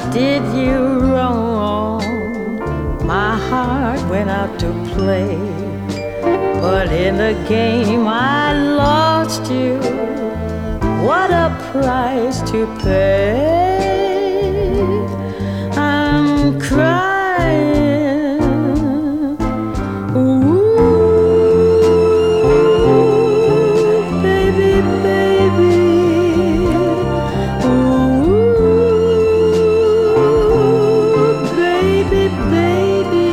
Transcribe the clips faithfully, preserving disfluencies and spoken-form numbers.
did you wrong? My heart went out to play, but in the game I lost you. What a price to pay. I'm crying. Ooh, baby, baby. Ooh, baby, baby.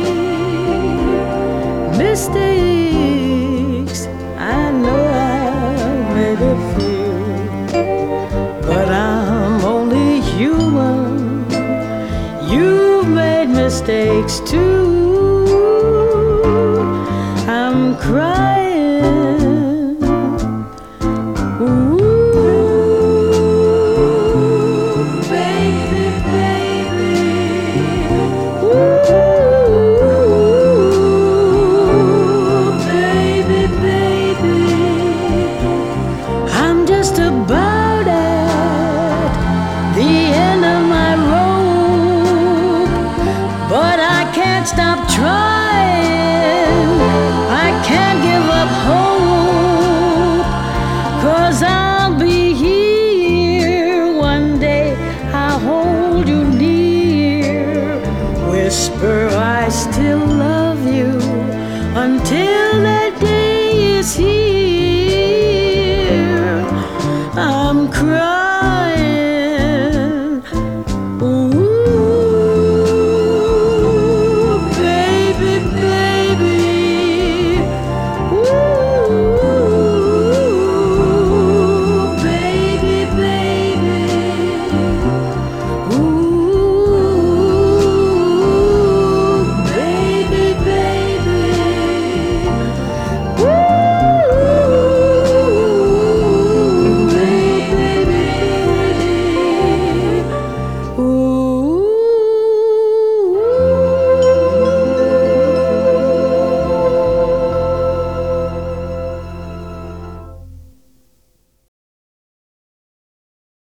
Mistakes, I know I made a few, but I'm only human. You made mistakes too. I'm crying. Ooh, baby, baby. Ooh, baby, baby. I'm just about at the end of my rope, but I can't stop trying. I can't give up hope, 'cause I'll be here one day. I'll hold you near, whisper I still love you until